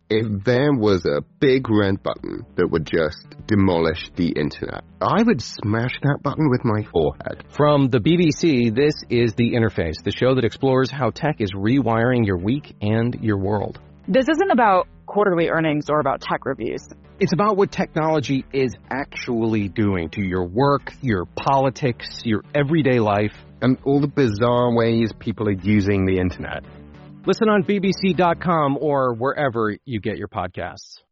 If there was a big red button that would just demolish the internet, I would smash that button with my forehead. From the BBC, this is The Interface, the show that explores how tech is rewiring your week and your world. This isn't about quarterly earnings or about tech reviews. It's about what technology is actually doing to your work, your politics, your everyday life. And all the bizarre ways people are using the internet. Listen on BBC.com or wherever you get your podcasts.